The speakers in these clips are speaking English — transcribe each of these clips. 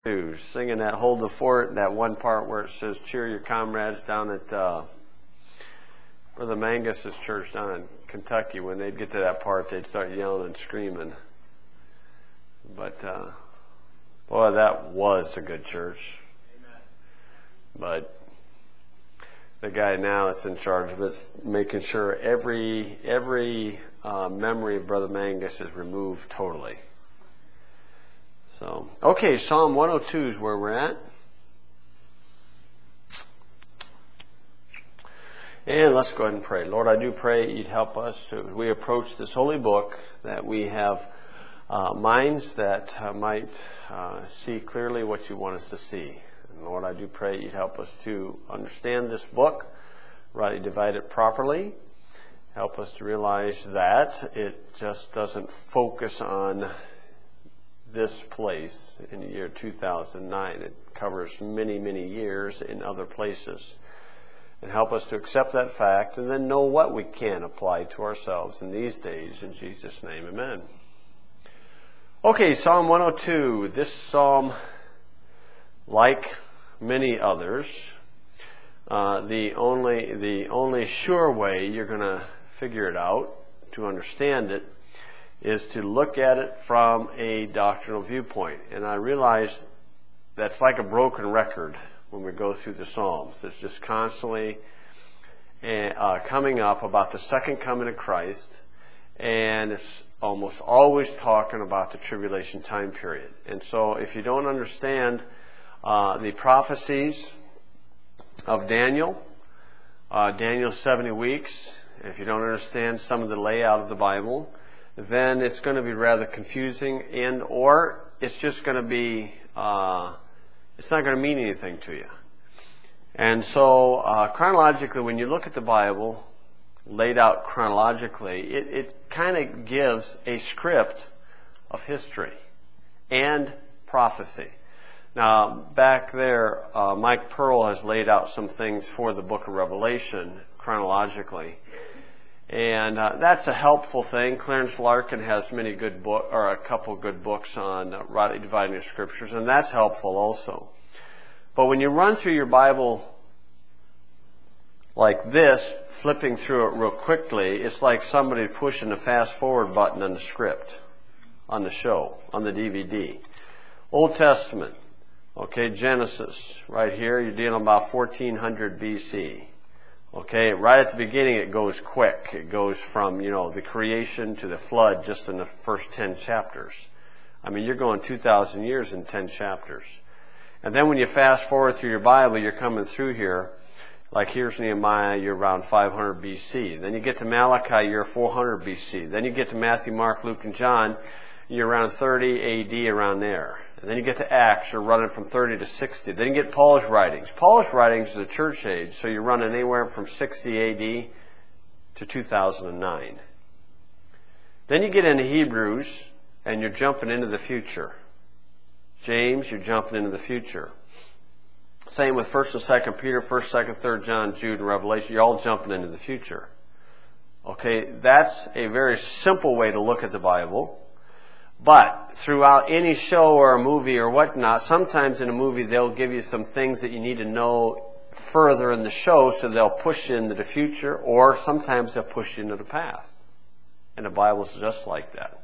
Singing that Hold the Fort, that one part where it says cheer your comrades down at Brother Mangus's church down in Kentucky. When they'd get to that part, they'd start yelling and screaming. But boy, that was a good church. Amen. But the guy now that's in charge of it's making sure every memory of Brother Mangus is removed totally. So, okay, Psalm 102 is where we're at. And let's go ahead and pray. Lord, I do pray you'd help us as we approach this holy book, that we have minds that might see clearly what you want us to see. And Lord, I do pray you'd help us to understand this book, rightly divide it properly. Help us to realize that it just doesn't focus on this place in the year 2009. It covers many, many years in other places. And help us to accept that fact and then know what we can apply to ourselves in these days. In Jesus' name, amen. Okay, Psalm 102. This psalm, like many others, the only sure way you're going to figure it out, to understand it, is to look at it from a doctrinal viewpoint. And I realize that's like a broken record when we go through the Psalms. It's just constantly coming up about the second coming of Christ, and it's almost always talking about the tribulation time period. And so if you don't understand the prophecies of Daniel, Daniel's 70 weeks, if you don't understand some of the layout of the Bible, then it's going to be rather confusing, and or it's just going to be, it's not going to mean anything to you. And so chronologically, when you look at the Bible, laid out chronologically, it kind of gives a script of history and prophecy. Now, back there, Mike Pearl has laid out some things for the book of Revelation chronologically. And that's a helpful thing. Clarence Larkin has many good a couple good books on rightly dividing the scriptures, and that's helpful also. But when you run through your Bible like this, flipping through it real quickly, it's like somebody pushing the fast forward button on the script, on the show, on the DVD. Old Testament, okay, Genesis, right here, you're dealing about 1400 BC. Okay, right at the beginning it goes quick. It goes from, the creation to the flood just in the first 10 chapters. I mean, you're going 2,000 years in 10 chapters. And then when you fast forward through your Bible, you're coming through here, like here's Nehemiah, you're around 500 BC. Then you get to Malachi, you're 400 BC. Then you get to Matthew, Mark, Luke, and John, you're around 30 AD, around there. And then you get to Acts, you're running from 30 to 60. Then you get Paul's writings. Paul's writings is a church age, so you're running anywhere from 60 AD to 2009. Then you get into Hebrews, and you're jumping into the future. James, you're jumping into the future. Same with 1st and 2nd Peter, 1st, 2nd, 3rd John, Jude, and Revelation. You're all jumping into the future. Okay, that's a very simple way to look at the Bible. But throughout any show or a movie or whatnot, sometimes in a movie they'll give you some things that you need to know further in the show, so they'll push you into the future, or sometimes they'll push you into the past. And the Bible's just like that.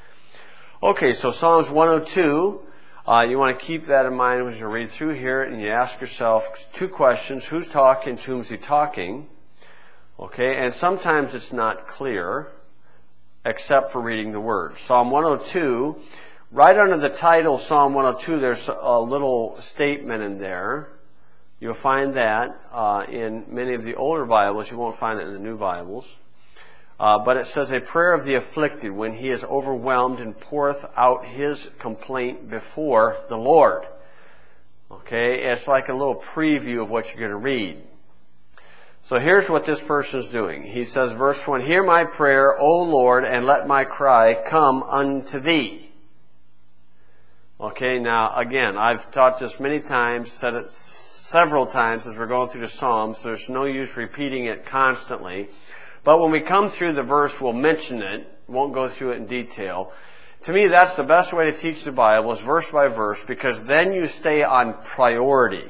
Okay, so Psalms 102, you want to keep that in mind as you read through here, and you ask yourself two questions. Who's talking? To whom's he talking? Okay, and sometimes it's not clear, except for reading the Word. Psalm 102, right under the title Psalm 102, there's a little statement in there. You'll find that in many of the older Bibles. You won't find it in the new Bibles. But it says, a prayer of the afflicted when he is overwhelmed and poureth out his complaint before the Lord. Okay, it's like a little preview of what you're going to read. So here's what this person is doing. He says, verse 1, hear my prayer, O Lord, and let my cry come unto thee. Okay, now again, I've taught this many times, said it several times as we're going through the Psalms, so there's no use repeating it constantly. But when we come through the verse, we'll mention it, won't go through it in detail. To me, that's the best way to teach the Bible, is verse by verse, because then you stay on priority.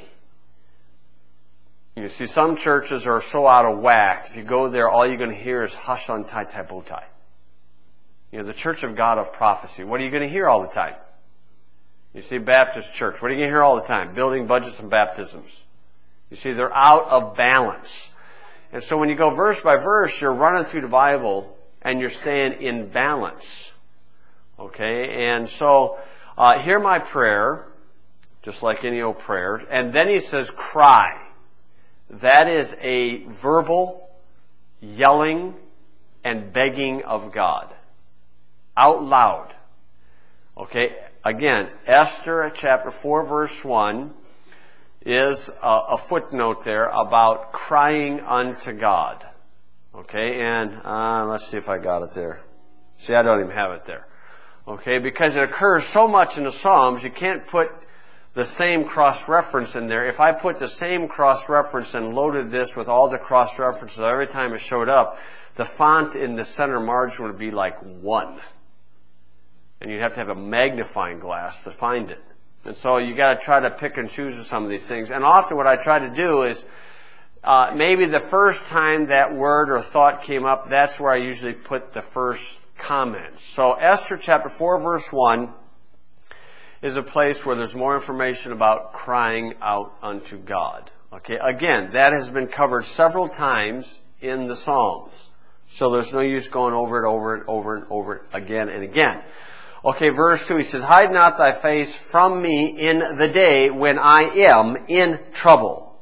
You see, some churches are so out of whack. If you go there, all you're going to hear is hush on tai tai bo tai. You know, the Church of God of Prophecy. What are you going to hear all the time? You see, Baptist Church. What are you going to hear all the time? Building budgets and baptisms. You see, they're out of balance. And so when you go verse by verse, you're running through the Bible and you're staying in balance. Okay? And so, hear my prayer, just like any old prayer. And then he says, cry. That is a verbal yelling and begging of God. Out loud. Okay? Again, Esther chapter 4 verse 1 is a footnote there about crying unto God. Okay? And let's see if I got it there. See, I don't even have it there. Okay? Because it occurs so much in the Psalms, you can't put the same cross-reference in there. If I put the same cross-reference and loaded this with all the cross-references every time it showed up, the font in the center margin would be like 1. And you'd have to have a magnifying glass to find it. And so you got to try to pick and choose some of these things. And often what I try to do is maybe the first time that word or thought came up, that's where I usually put the first comments. So Esther chapter 4 verse 1 is a place where there's more information about crying out unto God. Okay, again, that has been covered several times in the Psalms. So there's no use going over and over again and again. Okay, verse 2, he says, hide not thy face from me in the day when I am in trouble.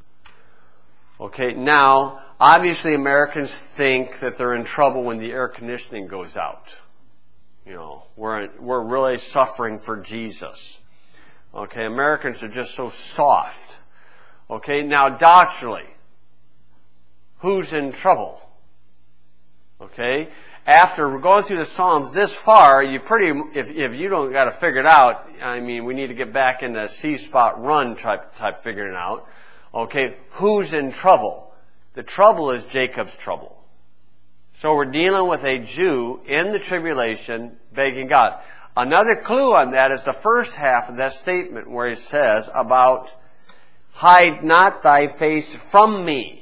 Okay, now, obviously Americans think that they're in trouble when the air conditioning goes out. You know, we're really suffering for Jesus. Okay, Americans are just so soft. Okay, now doctrinally, who's in trouble? Okay, after we're going through the Psalms this far, if you don't got to figure it out, I mean, we need to get back in the C-spot run type figuring it out. Okay, who's in trouble? The trouble is Jacob's trouble. So we're dealing with a Jew in the tribulation begging God. Another clue on that is the first half of that statement where he says about, hide not thy face from me.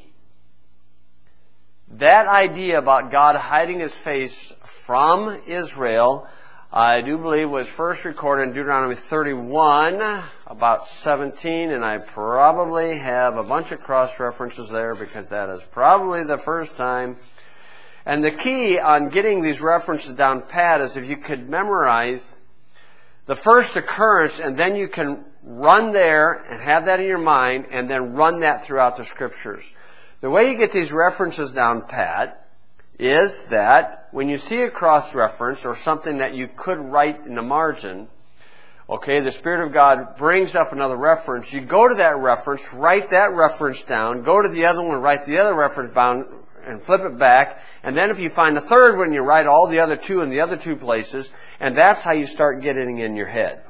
That idea about God hiding his face from Israel, I do believe was first recorded in Deuteronomy 31, about 17, and I probably have a bunch of cross-references there because that is probably the first time. And the key on getting these references down pat is if you could memorize the first occurrence and then you can run there and have that in your mind and then run that throughout the Scriptures. The way you get these references down pat is that when you see a cross-reference or something that you could write in the margin, okay, the Spirit of God brings up another reference, you go to that reference, write that reference down, go to the other one, write the other reference down, and flip it back, and then if you find the third one, you write all the other two in the other two places, and that's how you start getting in your head.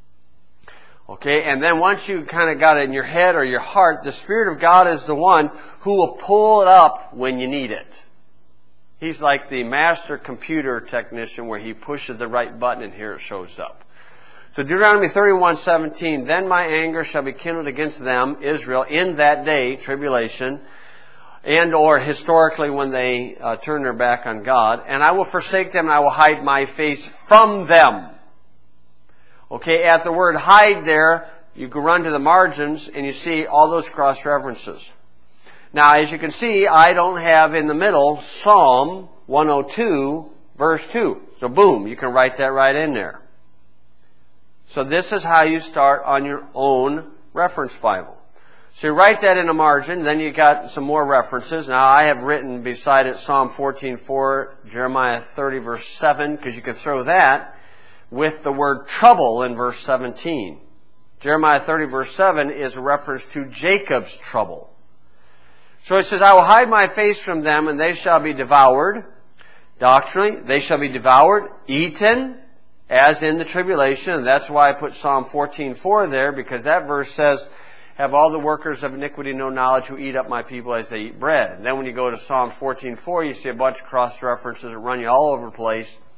Okay, and then once you kind of got it in your head or your heart, the Spirit of God is the one who will pull it up when you need it. He's like the master computer technician where he pushes the right button and here it shows up. So Deuteronomy 31:17, then my anger shall be kindled against them, Israel, in that day, tribulation, and or historically when they turn their back on God, and I will forsake them and I will hide my face from them. Okay, at the word hide there, you can run to the margins and you see all those cross-references. Now, as you can see, I don't have in the middle Psalm 102, verse 2. So boom, you can write that right in there. So this is how you start on your own reference Bible. So you write that in a margin, then you got some more references. Now, I have written beside it Psalm 14:4, Jeremiah 30, verse 7, because you can throw that with the word trouble in verse 17. Jeremiah 30 verse 7 is a reference to Jacob's trouble. So it says, I will hide my face from them and they shall be devoured. Doctrinally, they shall be devoured, eaten, as in the tribulation. And that's why I put Psalm 14:4 there, because that verse says, have all the workers of iniquity no knowledge who eat up my people as they eat bread. And then when you go to Psalm 14:4, you see a bunch of cross-references that run you all over the place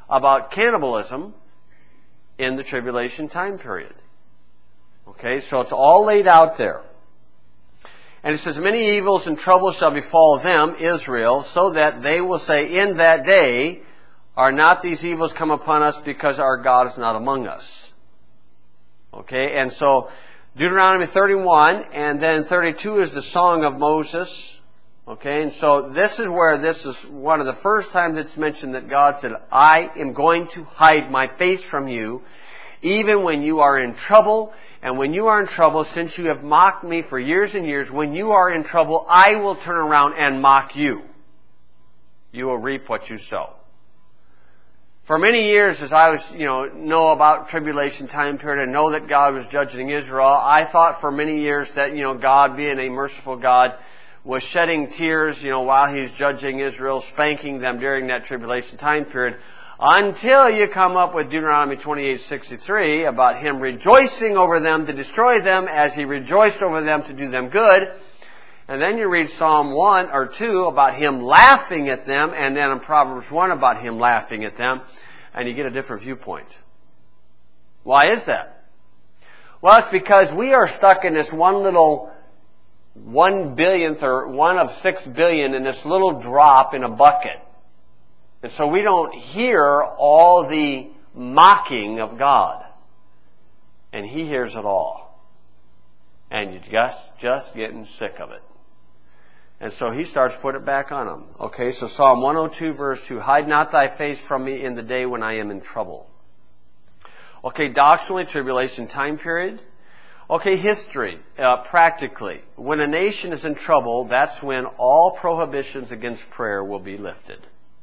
about cannibalism in the tribulation time period. Okay, so it's all laid out there. And it says, many evils and troubles shall befall them, Israel, so that they will say, in that day, are not these evils come upon us because our God is not among us? Okay, and so Deuteronomy 31 and then 32 is the Song of Moses. Okay, and so this is where this is one of the first times it's mentioned that God said, I am going to hide my face from you, even when you are in trouble. And when you are in trouble, since you have mocked me for years and years, when you are in trouble, I will turn around and mock you. You will reap what you sow. For many years, as I was, know about tribulation time period and know that God was judging Israel, I thought for many years that, God being a merciful God was shedding tears, while He's judging Israel, spanking them during that tribulation time period, until you come up with Deuteronomy 28:63 about Him rejoicing over them to destroy them as He rejoiced over them to do them good. And then you read Psalm 1 or 2 about Him laughing at them, and then in Proverbs 1 about Him laughing at them, and you get a different viewpoint. Why is that? Well, it's because we are stuck in this one little 1/1000th or 1 of 6 billion in this little drop in a bucket. And so we don't hear all the mocking of God. And He hears it all. And you're just getting sick of it. And so He starts to put it back on them. Okay, so Psalm 102 verse 2, hide not thy face from me in the day when I am in trouble. Okay, doctrinally, tribulation time period. Okay, history, practically. When a nation is in trouble, that's when all prohibitions against prayer will be lifted.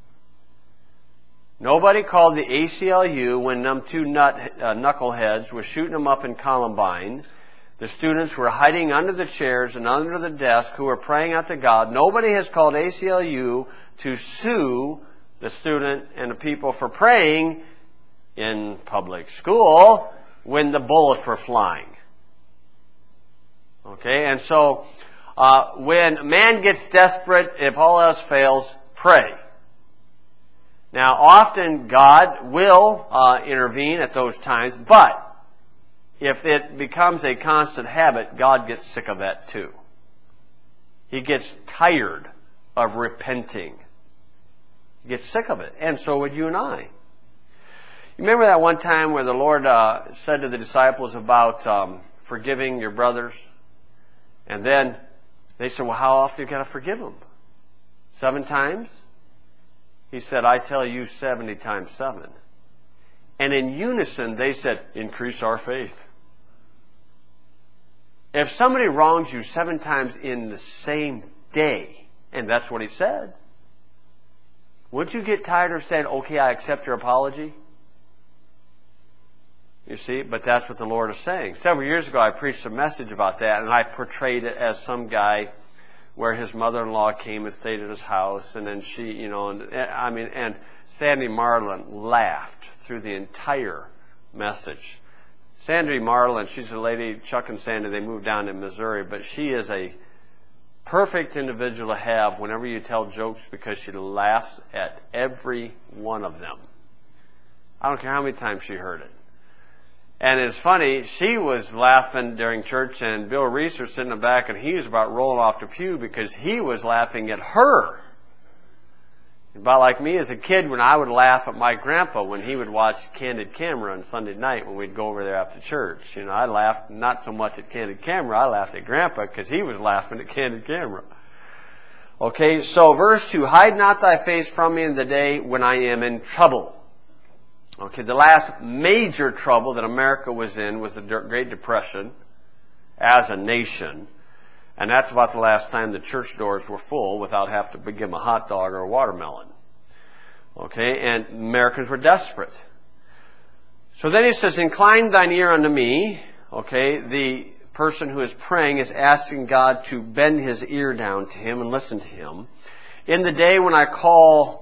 Nobody called the ACLU when them two knuckleheads were shooting them up in Columbine. The students were hiding under the chairs and under the desk who were praying out to God. Nobody has called ACLU to sue the student and the people for praying in public school when the bullets were flying. Okay, and so when man gets desperate, if all else fails, pray. Now, often God will intervene at those times, but if it becomes a constant habit, God gets sick of that too. He gets tired of repenting. He gets sick of it, and so would you and I. You remember that one time where the Lord said to the disciples about forgiving your brothers? And then they said, well, how often do you got to forgive them? 7 times? He said, I tell you 70 times 7. And in unison, they said, increase our faith. If somebody wrongs you 7 times in the same day, and that's what He said, wouldn't you get tired of saying, okay, I accept your apology? You see, but that's what the Lord is saying. Several years ago, I preached a message about that, and I portrayed it as some guy where his mother-in-law came and stayed at his house, and then she, and Sandy Marlin laughed through the entire message. Sandy Marlin, she's a lady, Chuck and Sandy, they moved down to Missouri, but she is a perfect individual to have whenever you tell jokes because she laughs at every one of them. I don't care how many times she heard it. And it's funny, she was laughing during church, and Bill Reese was sitting in the back, and he was about rolling off the pew because he was laughing at her. About like me as a kid when I would laugh at my grandpa when he would watch Candid Camera on Sunday night when we'd go over there after church. I laughed not so much at Candid Camera, I laughed at Grandpa because he was laughing at Candid Camera. Okay, so verse 2, hide not thy face from me in the day when I am in trouble. Okay, the last major trouble that America was in was the Great Depression as a nation. And that's about the last time the church doors were full without having to give them a hot dog or a watermelon. Okay, and Americans were desperate. So then He says, incline thine ear unto me. Okay, the person who is praying is asking God to bend his ear down to Him and listen to Him. In the day when I call,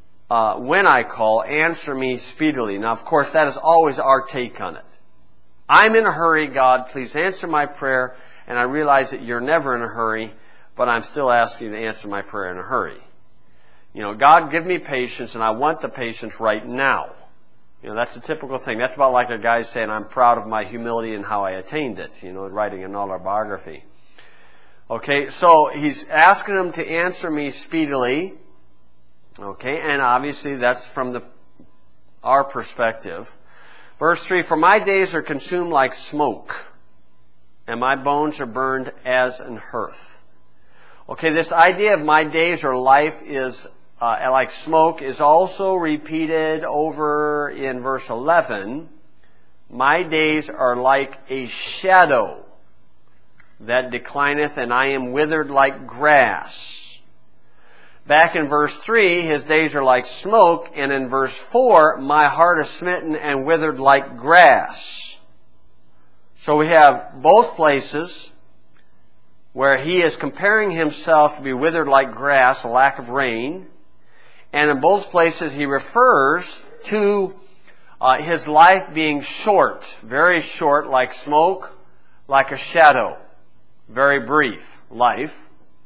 answer me speedily. Now, of course, that is always our take on it. I'm in a hurry, God, please answer my prayer. And I realize that you're never in a hurry, but I'm still asking you to answer my prayer in a hurry. God, give me patience, and I want the patience right now. That's the typical thing. That's about like a guy saying, I'm proud of my humility and how I attained it, writing an autobiography. Okay, so he's asking him to answer me speedily. Okay, and obviously that's from our perspective. Verse 3, for my days are consumed like smoke, and my bones are burned as an hearth. Okay, this idea of my days or life is like smoke is also repeated over in verse 11. My days are like a shadow that declineth, and I am withered like grass. Back in verse 3, his days are like smoke, and in verse 4, my heart is smitten and withered like grass. So we have both places where he is comparing himself to be withered like grass, a lack of rain. And in both places he refers to his life being short, very short, like smoke, like a shadow, very brief life.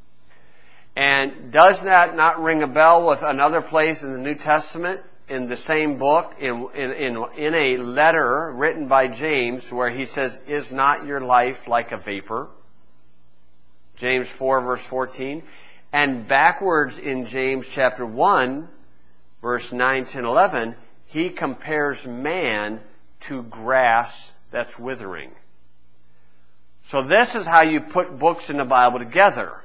And does that not ring a bell with another place in the New Testament, in the same book, in a letter written by James, where he says, is not your life like a vapor? James 4, verse 14. And backwards in James chapter 1, verse 9, 10, 11, he compares man to grass that's withering. So this is how you put books in the Bible together.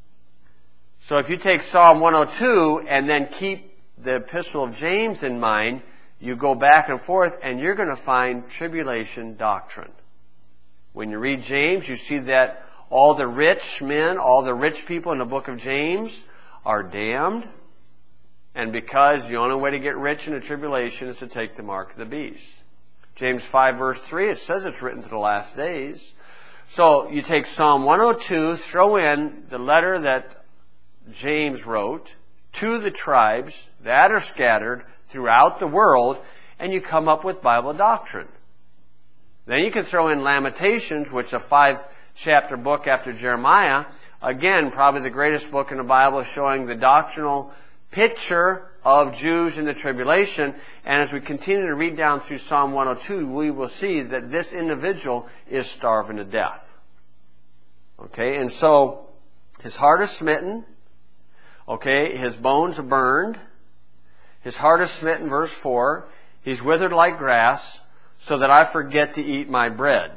So if you take Psalm 102 and then keep the Epistle of James in mind, you go back and forth and you're going to find tribulation doctrine. When you read James, you see that all the rich men, all the rich people in the book of James are damned. And because the only way to get rich in the tribulation is to take the mark of the beast. James 5 verse 3, it says it's written to the last days. So you take Psalm 102, throw in the letter that James wrote to the tribes that are scattered throughout the world, and you come up with Bible doctrine. Then you can throw in Lamentations, which is a 5-chapter book after Jeremiah. Again, probably the greatest book in the Bible, showing the doctrinal picture of Jews in the tribulation. And as we continue to read down through Psalm 102, we will see that this individual is starving to death. Okay, and so his heart is smitten. Okay, his bones are burned. His heart is smitten, verse 4. He's withered like grass, so that I forget to eat my bread.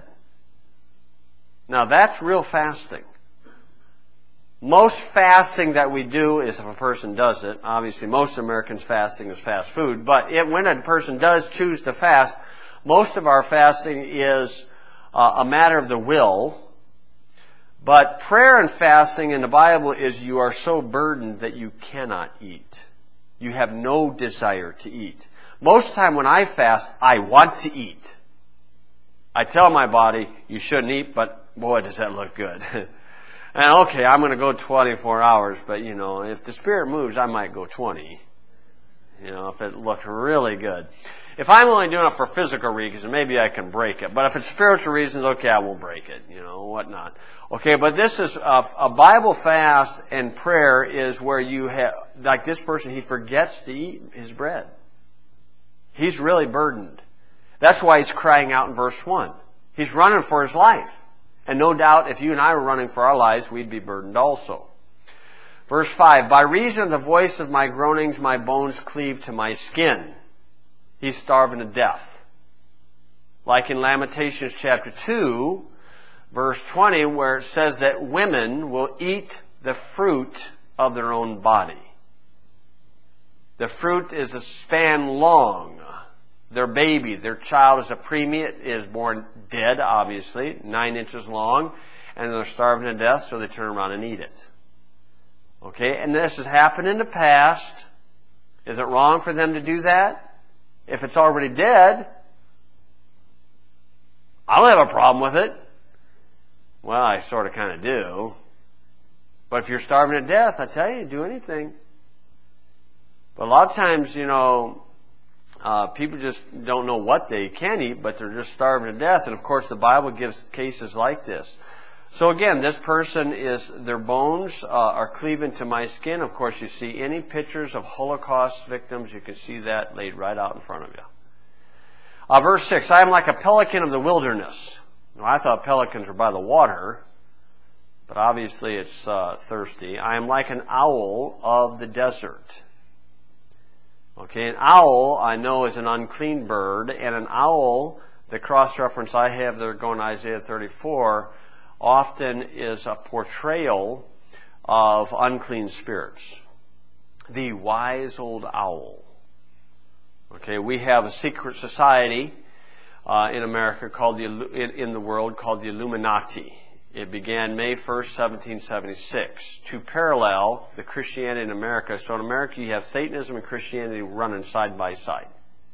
Now that's real fasting. Most fasting that we do is if a person does it. Obviously, most Americans' fasting is fast food. But when a person does choose to fast, most of our fasting is a matter of the will. But prayer and fasting in the Bible is you are so burdened that you cannot eat. You have no desire to eat. Most of the time when I fast, I want to eat. I tell my body, you shouldn't eat, but boy, does that look good. And okay, I'm going to go 24 hours, but if the Spirit moves, I might go 20. If it looked really good. If I'm only doing it for physical reasons, maybe I can break it. But if it's spiritual reasons, okay, I won't break it, whatnot. Okay, but this is a Bible fast and prayer is where you have, like this person, he forgets to eat his bread. He's really burdened. That's why he's crying out in verse 1. He's running for his life. And no doubt, if you and I were running for our lives, we'd be burdened also. Verse 5, by reason of the voice of my groanings, my bones cleave to my skin. He's starving to death. Like in Lamentations chapter 2, verse 20, where it says that women will eat the fruit of their own body. The fruit is a span long. Their baby, their child is a preemie, is born dead, obviously, 9 inches long, and they're starving to death, so they turn around and eat it. Okay, and this has happened in the past. Is it wrong for them to do that? If it's already dead, I don't have a problem with it. Well, I sort of kind of do. But if you're starving to death, I tell you, do anything. But a lot of times, people just don't know what they can eat, but they're just starving to death. And of course, the Bible gives cases like this. So again, this person their bones are cleaving to my skin. Of course, you see any pictures of Holocaust victims, you can see that laid right out in front of you. Verse 6, I am like a pelican of the wilderness. Now, I thought pelicans were by the water, but obviously it's thirsty. I am like an owl of the desert. Okay, an owl I know is an unclean bird, and an owl, the cross-reference I have there going to Isaiah 34, often is a portrayal of unclean spirits. The wise old owl. Okay, we have a secret society in America called in the world called the Illuminati. It began May 1st, 1776, to parallel the Christianity in America. So in America you have Satanism and Christianity running side by side.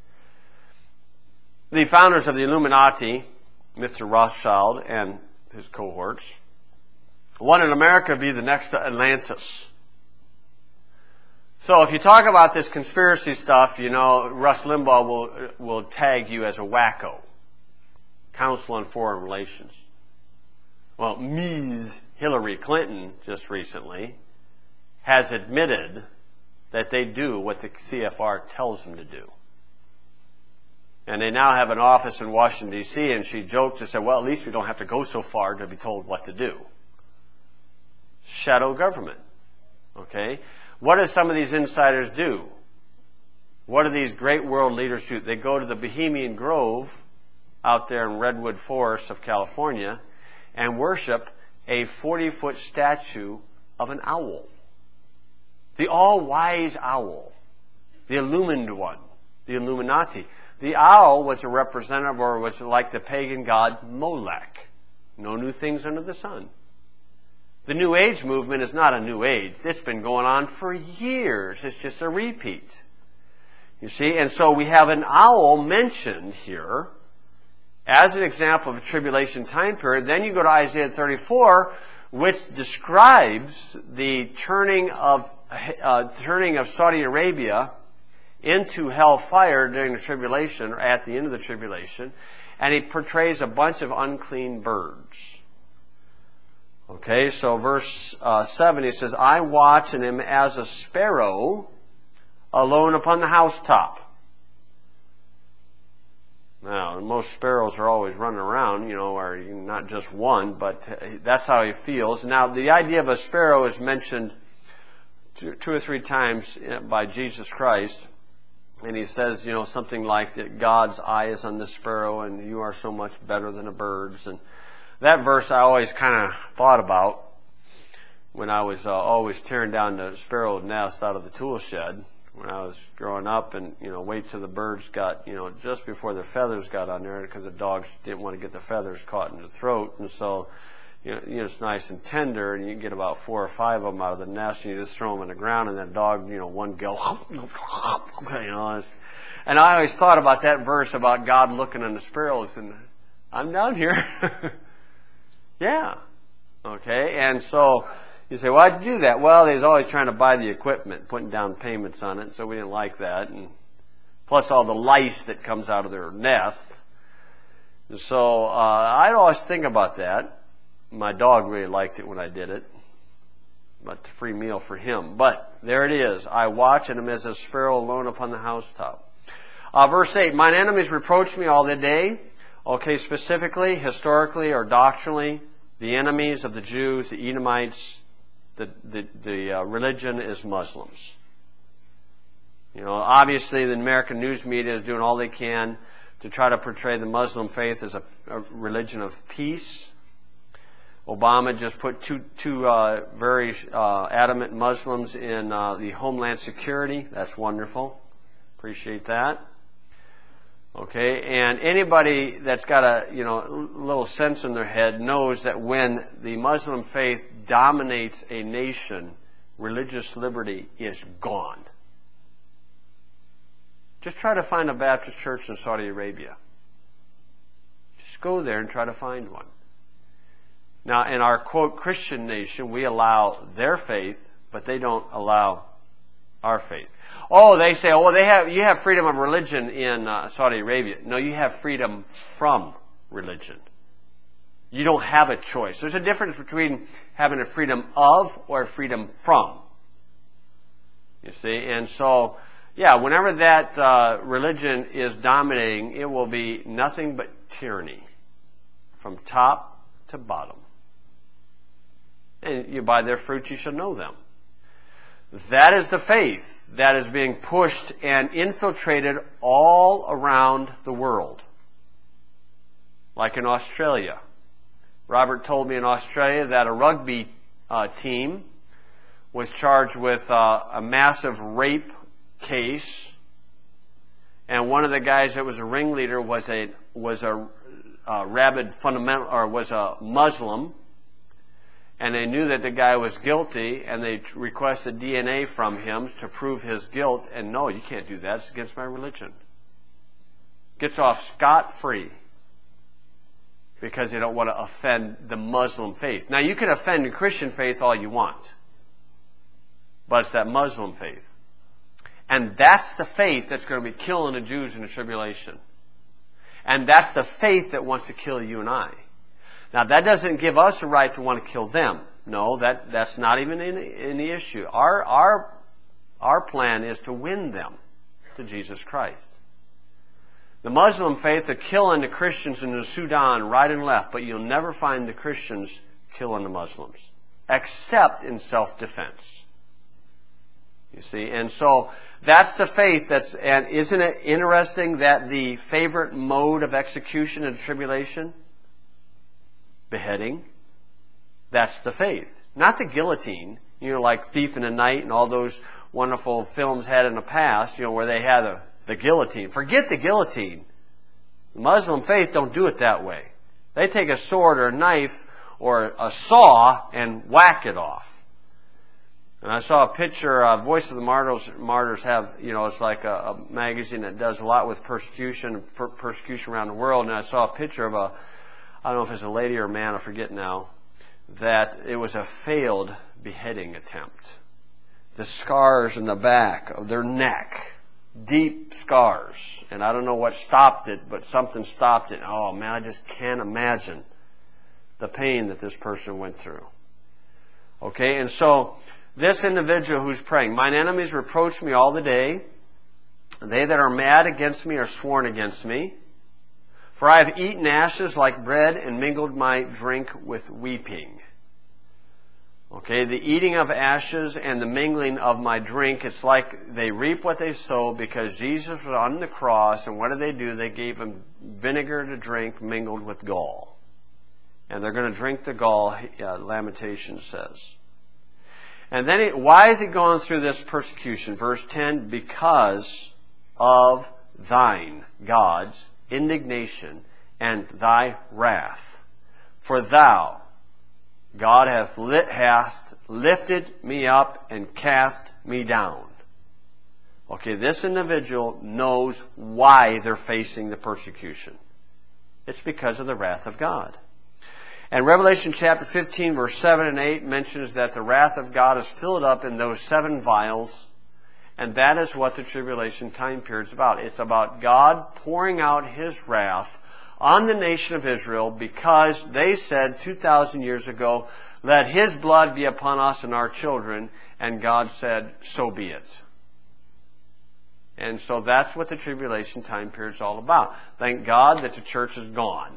The founders of the Illuminati, Mr. Rothschild and his cohorts, wanted America to be the next Atlantis. So if you talk about this conspiracy stuff, you know, Rush Limbaugh will tag you as a wacko. Council on Foreign Relations. Well, Ms. Hillary Clinton just recently has admitted that they do what the CFR tells them to do. And they now have an office in Washington, D.C., and she joked and said, well, at least we don't have to go so far to be told what to do. Shadow government. Okay? What do some of these insiders do? What do these great world leaders do? They go to the Bohemian Grove out there in Redwood Forest of California and worship a 40-foot statue of an owl. The all-wise owl. The illumined one. The Illuminati. The owl was a representative, or was like the pagan god Molech. No new things under the sun. The New Age movement is not a New Age. It's been going on for years. It's just a repeat. You see, and so we have an owl mentioned here as an example of a tribulation time period. Then you go to Isaiah 34, which describes the turning of Saudi Arabia into hellfire during the tribulation, or at the end of the tribulation, and he portrays a bunch of unclean birds. Okay, so verse 7, he says, I watch and am as a sparrow alone upon the housetop. Now, most sparrows are always running around, you know, or not just one, but that's how he feels. Now, the idea of a sparrow is mentioned two or three times by Jesus Christ. And he says, you know, something like that God's eye is on the sparrow and you are so much better than the birds. And that verse I always kind of thought about when I was always tearing down the sparrow nest out of the tool shed when I was growing up, and, you know, wait till the birds got, you know, just before their feathers got on there, because the dogs didn't want to get the feathers caught in the throat. And so, you know, it's nice and tender, and you get about 4 or 5 of them out of the nest, and you just throw them on the ground, and that dog, you know, one go, you know. And I always thought about that verse about God looking on the sparrows, and I'm down here. Yeah. Okay, and so you say, why'd you do that? Well, they was always trying to buy the equipment, putting down payments on it, so we didn't like that, and plus all the lice that comes out of their nest. And so I'd always think about that. My dog really liked it when I did it. But free meal for him. But there it is. I watch and am as a sparrow alone upon the housetop. Verse 8, mine enemies reproach me all the day. Okay, specifically, historically, or doctrinally, the enemies of the Jews, the Edomites, the religion is Muslims. You know, obviously the American news media is doing all they can to try to portray the Muslim faith as a religion of peace. Obama just put two very adamant Muslims in the Homeland Security. That's wonderful. Appreciate that. Okay, and anybody that's got a little sense in their head knows that when the Muslim faith dominates a nation, religious liberty is gone. Just try to find a Baptist church in Saudi Arabia. Just go there and try to find one. Now, in our, quote, Christian nation, we allow their faith, but they don't allow our faith. Oh, they say, you have freedom of religion in Saudi Arabia. No, you have freedom from religion. You don't have a choice. There's a difference between having a freedom of or a freedom from. You see? And so, yeah, whenever that religion is dominating, it will be nothing but tyranny from top to bottom. And you by their fruits you shall know them. That is the faith that is being pushed and infiltrated all around the world. Like in Australia. Robert told me in Australia that a rugby team was charged with a massive rape case, and one of the guys that was a ringleader was a rabid fundamental, or was a Muslim, and they knew that the guy was guilty, and they requested DNA from him to prove his guilt. And no, you can't do that. It's against my religion. Gets off scot-free because they don't want to offend the Muslim faith. Now, you can offend the Christian faith all you want, but it's that Muslim faith. And that's the faith that's going to be killing the Jews in the tribulation. And that's the faith that wants to kill you and I. Now, that doesn't give us a right to want to kill them. No, that's not even in the issue. Our plan is to win them to Jesus Christ. The Muslim faith are killing the Christians in the Sudan right and left, but you'll never find the Christians killing the Muslims, except in self-defense. You see, and so that's the faith and isn't it interesting that the favorite mode of execution in the tribulation? Beheading. That's the faith. Not the guillotine, like Thief in the Night and all those wonderful films had in the past, where they had the guillotine. Forget the guillotine. The Muslim faith don't do it that way. They take a sword or a knife or a saw and whack it off. And I saw a picture, Voice of the Martyrs have, it's like a magazine that does a lot with persecution around the world. And I saw a picture of I don't know if it's a lady or a man, I forget now, that it was a failed beheading attempt. The scars in the back of their neck, deep scars. And I don't know what stopped it, but something stopped it. Oh man, I just can't imagine the pain that this person went through. Okay, and so this individual who's praying, mine enemies reproach me all the day. They that are mad against me are sworn against me. For I have eaten ashes like bread and mingled my drink with weeping. Okay, the eating of ashes and the mingling of my drink, it's like they reap what they sow, because Jesus was on the cross, and what did they do? They gave him vinegar to drink mingled with gall. And they're going to drink the gall, Lamentations says. And then why is he going through this persecution? Verse 10, because of thine, God's, indignation and thy wrath. For thou, God, hast lifted me up and cast me down. Okay, this individual knows why they're facing the persecution. It's because of the wrath of God. And Revelation chapter 15, verse 7 and 8 mentions that the wrath of God is filled up in those 7 vials. And that is what the tribulation time period is about. It's about God pouring out his wrath on the nation of Israel because they said 2,000 years ago, let his blood be upon us and our children. And God said, so be it. And so that's what the tribulation time period is all about. Thank God that the church is gone.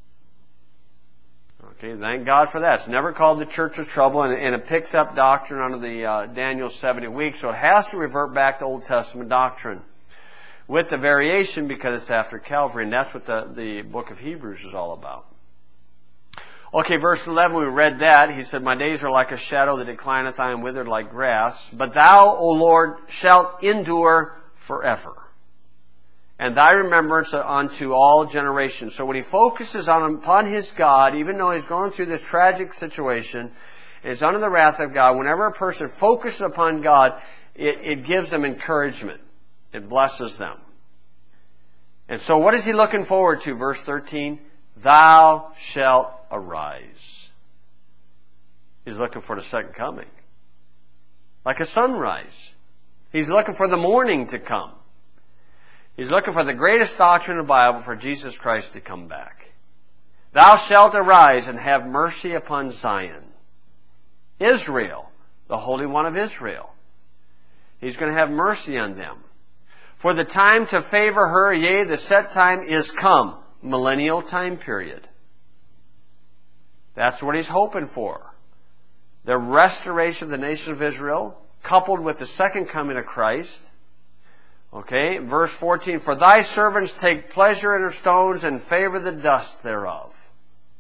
Okay, thank God for that. It's never called the church of trouble, and it picks up doctrine under the Daniel 70 weeks, so it has to revert back to Old Testament doctrine with the variation because it's after Calvary, and that's what the book of Hebrews is all about. Okay, verse 11, we read that. He said, my days are like a shadow that declineth, I am withered like grass. But thou, O Lord, shalt endure forever. And thy remembrance unto all generations. So when he focuses upon his God, even though he's going through this tragic situation, and is under the wrath of God, whenever a person focuses upon God, it gives them encouragement. It blesses them. And so what is he looking forward to? Verse 13, thou shalt arise. He's looking for the second coming. Like a sunrise. He's looking for the morning to come. He's looking for the greatest doctrine of the Bible, for Jesus Christ to come back. Thou shalt arise and have mercy upon Zion. Israel, the Holy One of Israel. He's going to have mercy on them. For the time to favor her, yea, the set time is come. Millennial time period. That's what he's hoping for. The restoration of the nation of Israel, coupled with the second coming of Christ. Okay, verse 14, for thy servants take pleasure in her stones and favor the dust thereof.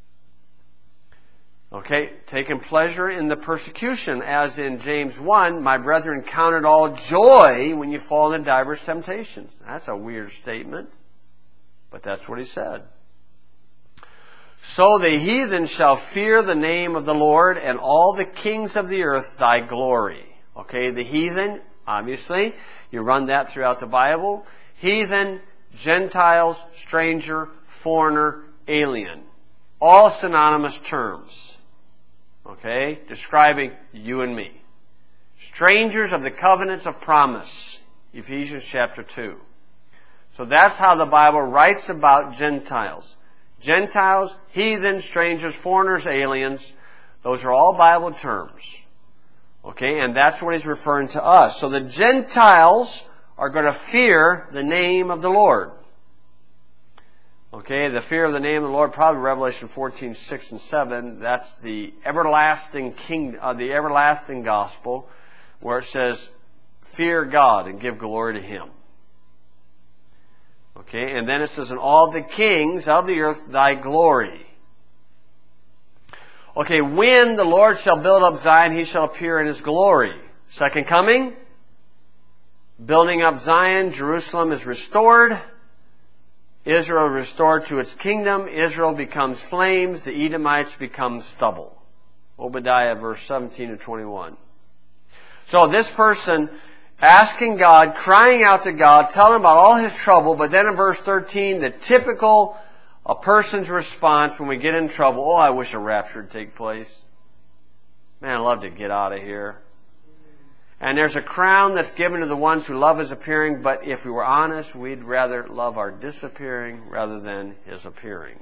Okay, taking pleasure in the persecution, as in James 1, my brethren, count it all joy when you fall into diverse temptations. That's a weird statement, but that's what he said. So the heathen shall fear the name of the Lord, and all the kings of the earth thy glory. Okay, the heathen, obviously, you run that throughout the Bible. Heathen, Gentiles, stranger, foreigner, alien. All synonymous terms. Okay, describing you and me. Strangers of the covenants of promise. Ephesians chapter 2. So that's how the Bible writes about Gentiles. Gentiles, heathen, strangers, foreigners, aliens. Those are all Bible terms. Okay, and that's what he's referring to us. So the Gentiles are going to fear the name of the Lord. Okay, the fear of the name of the Lord, probably Revelation 14, 6 and 7. That's the everlasting the everlasting gospel, where it says, fear God and give glory to Him. Okay, and then it says, and all the kings of the earth thy glory. Okay, when the Lord shall build up Zion, He shall appear in His glory. Second coming, building up Zion, Jerusalem is restored. Israel restored to its kingdom. Israel becomes flames. The Edomites become stubble. Obadiah verse 17 to 21. So this person asking God, crying out to God, telling him about all his trouble, but then in verse 13, the typical a person's response when we get in trouble, oh, I wish a rapture would take place. Man, I'd love to get out of here. And there's a crown that's given to the ones who love His appearing, but if we were honest, we'd rather love our disappearing rather than His appearing.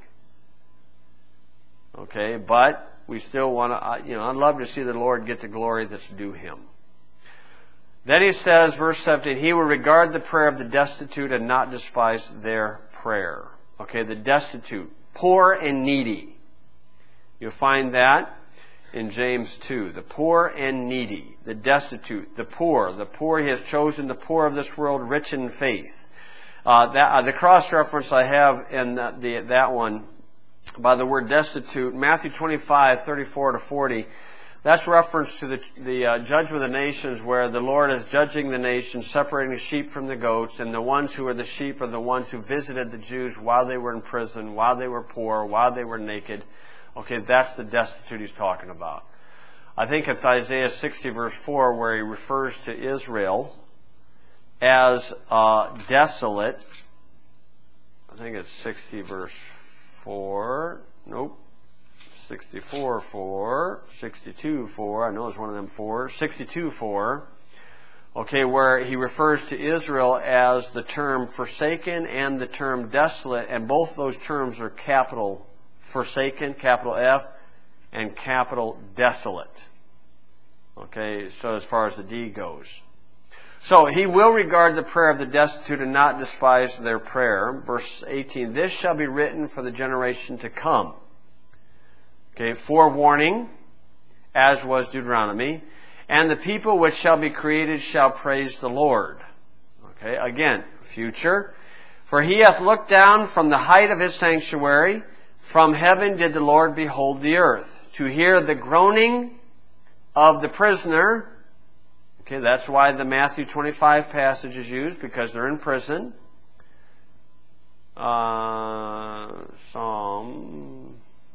Okay, but we still want to, I'd love to see the Lord get the glory that's due Him. Then he says, verse 17, He will regard the prayer of the destitute and not despise their prayer. Okay, the destitute, poor and needy. You'll find that in James 2. The poor and needy, the destitute, the poor. The poor He has chosen, the poor of this world, rich in faith. The cross-reference I have in that one by the word destitute, Matthew 25, 34 to 40, that's reference to the judgment of the nations, where the Lord is judging the nations, separating the sheep from the goats, and the ones who are the sheep are the ones who visited the Jews while they were in prison, while they were poor, while they were naked. Okay, that's the destitute he's talking about. I think it's Isaiah 60 verse 4 where he refers to Israel as desolate. I think it's 60 verse 4. Nope. 64 4. 62 4. I know it's one of them 4. 62 4. Okay, where he refers to Israel as the term forsaken and the term desolate, and both those terms are capital forsaken, capital F, and capital desolate. Okay, so as far as the D goes. So He will regard the prayer of the destitute and not despise their prayer. Verse 18, This shall be written for the generation to come. Okay, forewarning, as was Deuteronomy. And the people which shall be created shall praise the Lord. Okay, again, future. For He hath looked down from the height of His sanctuary. From heaven did the Lord behold the earth, to hear the groaning of the prisoner. Okay, that's why the Matthew 25 passage is used, because they're in prison. Psalm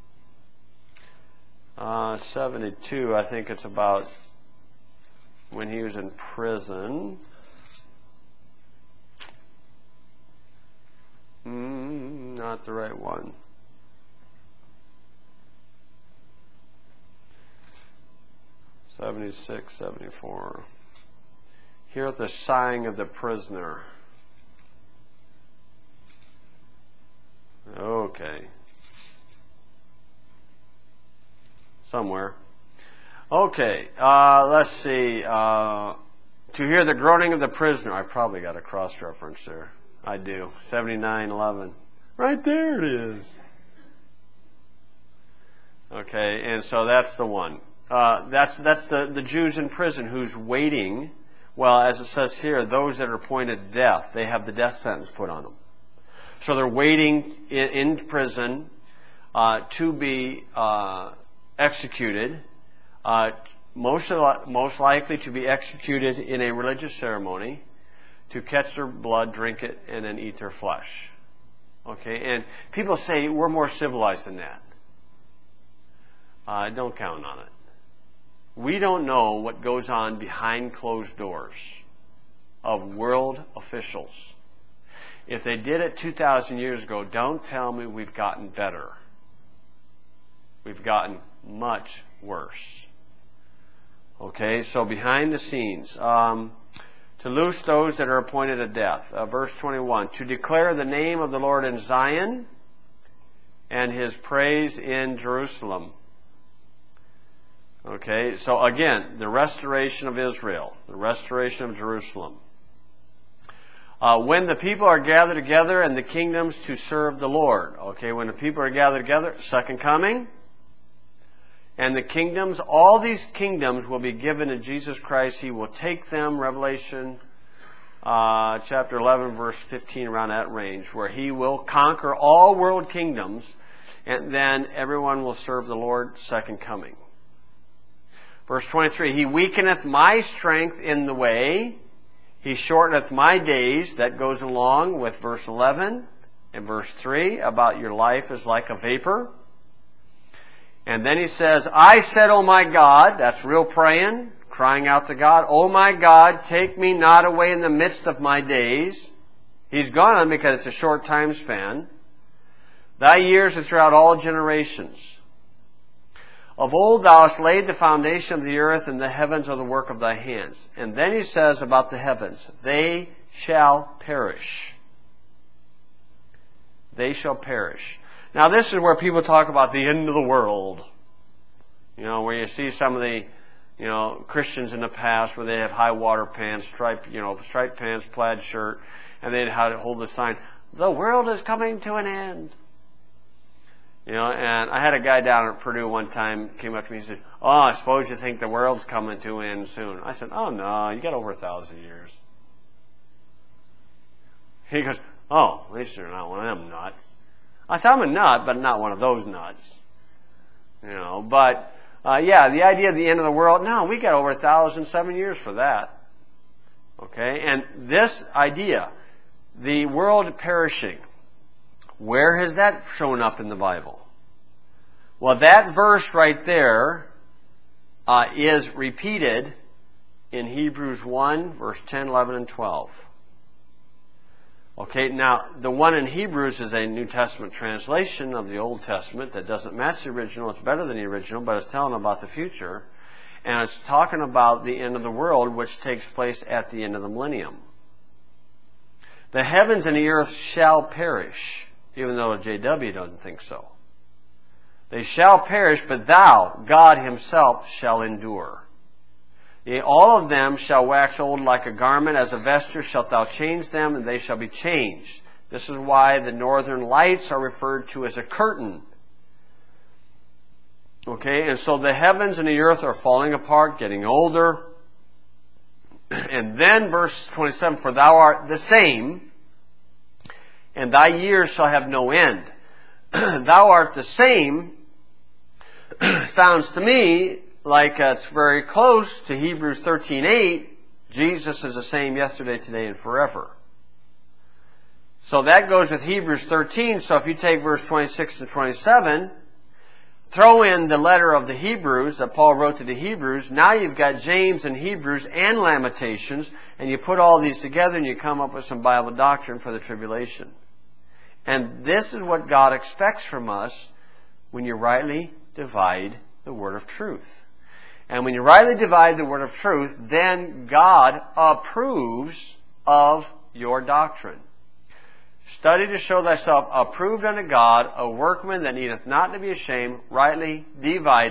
72, I think it's about when he was in prison. Not the right one. '76, 74. Heareth the sighing of the prisoner. Okay. somewhere. Okay, let's see. To hear the groaning of the prisoner. I probably got a cross-reference there. I do. 79:11. Right there it is. Okay, and so that's the one. That's the Jews in prison who's waiting. Well, as it says here, those that are appointed to death, they have the death sentence put on them. So they're waiting in prison to be executed, most likely to be executed in a religious ceremony, to catch their blood, drink it, and then eat their flesh. Okay, and people say we're more civilized than that. Don't count on it. We don't know what goes on behind closed doors of world officials. If they did it 2,000 years ago, don't tell me we've gotten better. We've gotten much worse. Okay, so behind the scenes, to loose those that are appointed to death. Verse 21, to declare the name of the Lord in Zion and his praise in Jerusalem. Okay, so again, the restoration of Israel, the restoration of Jerusalem. When the people are gathered together and the kingdoms to serve the Lord. Okay, when the people are gathered together, second coming. And the kingdoms, all these kingdoms will be given to Jesus Christ. He will take them, Revelation chapter 11, verse 15, around that range, where he will conquer all world kingdoms, and then everyone will serve the Lord, second coming. Verse 23, he weakeneth my strength in the way. He shorteneth my days. That goes along with verse 11 and verse 3 about your life is like a vapor. And then he says, I said, O my God, that's real praying, crying out to God, O my God, take me not away in the midst of my days. He's gone because it's a short time span. Thy years are throughout all generations. Of old thou hast laid the foundation of the earth, and the heavens are the work of thy hands. And then he says about the heavens, they shall perish. They shall perish. Now this is where people talk about the end of the world. You know, where you see some of the, Christians in the past where they have high water pants, striped pants, plaid shirt, and they'd hold the sign, the world is coming to an end. And I had a guy down at Purdue one time came up to me and said, oh, I suppose you think the world's coming to an end soon. I said, oh, no, you got over 1,000 years. He goes, oh, at least you're not one of them nuts. I said, I'm a nut, but not one of those nuts. The idea of the end of the world, no, we got over 1,007 years for that. Okay, and this idea, the world perishing, where has that shown up in the Bible? Well, that verse right there is repeated in Hebrews 1, verse 10, 11, and 12. Okay, now the one in Hebrews is a New Testament translation of the Old Testament that doesn't match the original. It's better than the original, but it's telling about the future. And it's talking about the end of the world, which takes place at the end of the millennium. The heavens and the earth shall perish, even though JW doesn't think so. They shall perish, but thou, God himself, shall endure. Yea, all of them shall wax old like a garment, as a vesture shalt thou change them, and they shall be changed. This is why the northern lights are referred to as a curtain. Okay, and so the heavens and the earth are falling apart, getting older. And then verse 27, for thou art the same, and thy years shall have no end. Thou art the same sounds to me like it's very close to Hebrews 13:8. Jesus is the same yesterday, today, and forever. So that goes with Hebrews 13. So if you take verse 26 to 27, throw in the letter of the Hebrews that Paul wrote to the Hebrews, now you've got James and Hebrews and Lamentations, and you put all these together and you come up with some Bible doctrine for the tribulation. And this is what God expects from us when you rightly divide the word of truth. And when you rightly divide the word of truth, then God approves of your doctrine. Study to show thyself approved unto God, a workman that needeth not to be ashamed, rightly dividing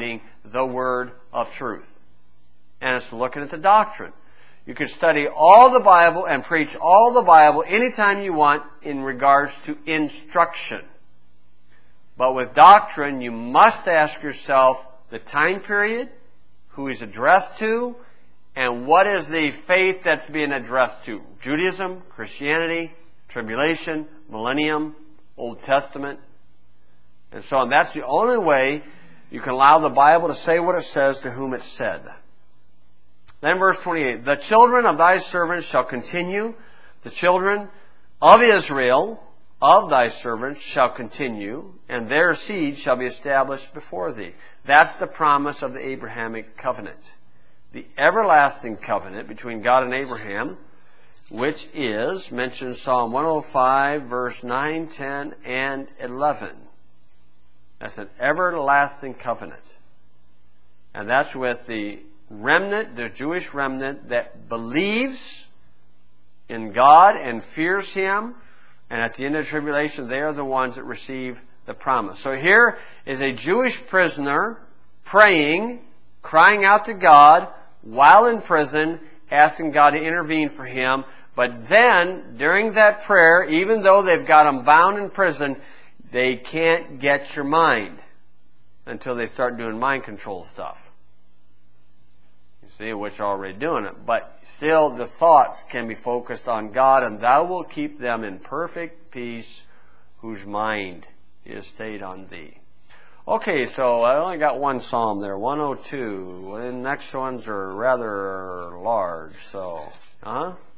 the word of truth. And it's looking at the doctrine. You can study all the Bible and preach all the Bible anytime you want in regards to instruction. But with doctrine, you must ask yourself the time period, who he's addressed to, and what is the faith that's being addressed to. Judaism, Christianity, tribulation, millennium, Old Testament, and so on. That's the only way you can allow the Bible to say what it says to whom it's said. Then verse 28, the children of thy servants shall continue, the children of Israel of thy servants shall continue, and their seed shall be established before thee. That's the promise of the Abrahamic covenant. The everlasting covenant between God and Abraham, which is mentioned in Psalm 105, verse 9, 10, and 11. That's an everlasting covenant. And that's with the remnant, the Jewish remnant that believes in God and fears Him. And at the end of the tribulation, they are the ones that receive the promise. So here is a Jewish prisoner praying, crying out to God while in prison, asking God to intervene for him. But then, during that prayer, even though they've got him bound in prison, they can't get your mind until they start doing mind control stuff. You see, which are already doing it. But still, the thoughts can be focused on God, and thou will keep them in perfect peace, whose mind is stayed on thee. Okay, so I only got one psalm there, 102. And the next ones are rather large, so,